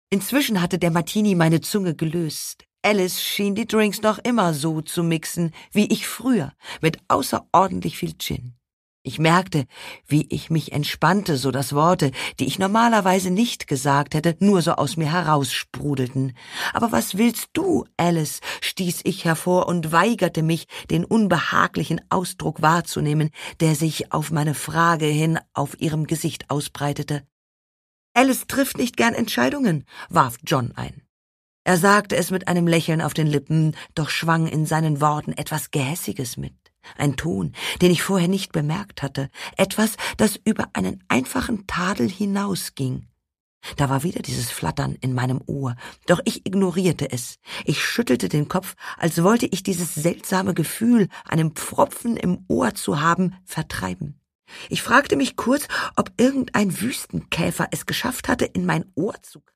Inzwischen hatte der Martini meine Zunge gelöst. Alice schien die Drinks noch immer so zu mixen, wie ich früher, mit außerordentlich viel Gin. Ich merkte, wie ich mich entspannte, so dass Worte, die ich normalerweise nicht gesagt hätte, nur so aus mir heraussprudelten. »Aber was willst du, Alice?« stieß ich hervor und weigerte mich, den unbehaglichen Ausdruck wahrzunehmen, der sich auf meine Frage hin auf ihrem Gesicht ausbreitete. »Alice trifft nicht gern Entscheidungen«, warf John ein. Er sagte es mit einem Lächeln auf den Lippen, doch schwang in seinen Worten etwas Gehässiges mit. Ein Ton, den ich vorher nicht bemerkt hatte, etwas, das über einen einfachen Tadel hinausging. Da war wieder dieses Flattern in meinem Ohr, doch ich ignorierte es. Ich schüttelte den Kopf, als wollte ich dieses seltsame Gefühl, einen Pfropfen im Ohr zu haben, vertreiben. Ich fragte mich kurz, ob irgendein Wüstenkäfer es geschafft hatte, in mein Ohr zu